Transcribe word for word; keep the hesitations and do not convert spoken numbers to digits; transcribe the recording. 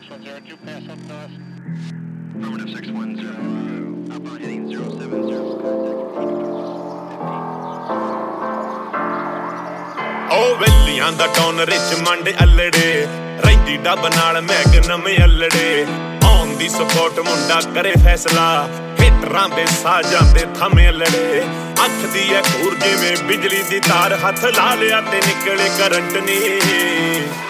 six one zero, two pass up north. Affirmative six one zero, outbound heading zero seven zero, ਉਹ ਵੇਲੀਆਂ ਦਾ tone rich ਮੰਡ ਅਲੜੇ ਰਹਿੰਦੀ ਡੱਬ ਨਾਲ Magnum ਅਲੜੇ ਆਨ ਦੀ support ਮੁੰਡਾ ਕਰੇ ਫੈਸਲਾ ਹਿੱਟਰਾਂ ਦੇ ਸਾਜਾਂ ਤੇ ਥਮੇ ਲੜੇ ਅੱਖ ਦੀ ਐ ਖੂਰ ਜਿਵੇਂ ਬਿਜਲੀ ਦੀ ਤਾਰ ਹੱਥ ਲਾ ਲਿਆ ਤੇ ਨਿਕਲੇ ਕਰੰਟ ਨੀ